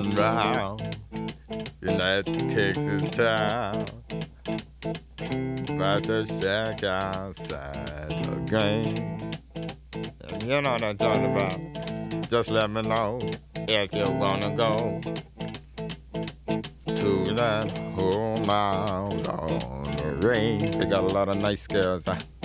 round in that Texas town. About to shack outside the game. And you know what I'm talking about. Just let me know if you wanna go to that home out on the range. They got a lot of nice girls.